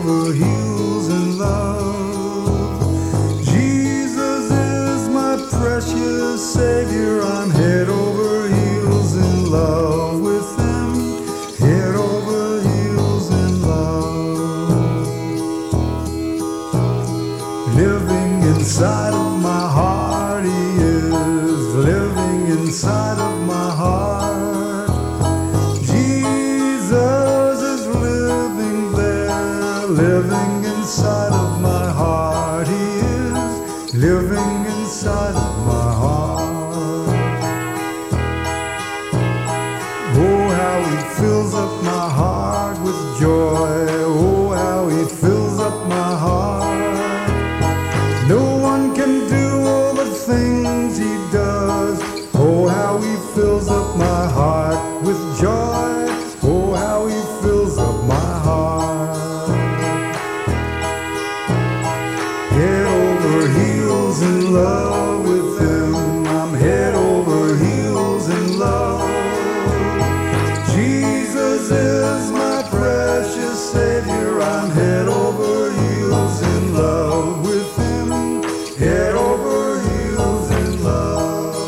over heels in love. Jesus is my precious Savior. I'm head over heels in love with Him. Head over heels in love. Living inside of my heart, He is living inside of my heart. Jesus is living there, living inside of my heart. He is living inside of my heart. Oh, how He fills up my heart with joy. Oh, how He fills up my heart. No one can do all the things He does. Oh, how He fills up my heart with joy. Oh, how He fills up my heart. Head over heels in love with Him. I'm head over heels in love. Jesus is my precious Savior. I'm head over heels in love with Him. Head over heels in love.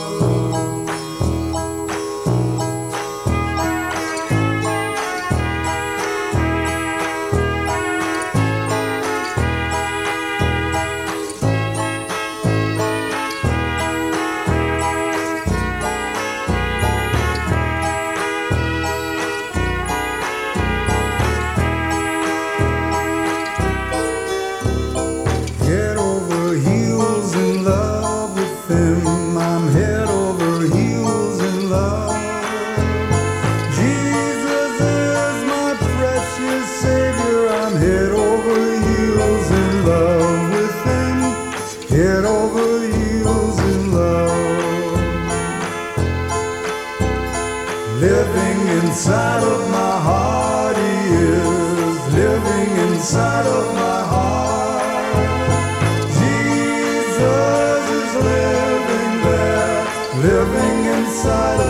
Head over heels in love with Him. I'm head over heels in love. Jesus is my precious Savior. I'm head over heels in love with Him. Head over heels in love. Living inside of my heart, He is living inside of my heart. Jesus is living there, living inside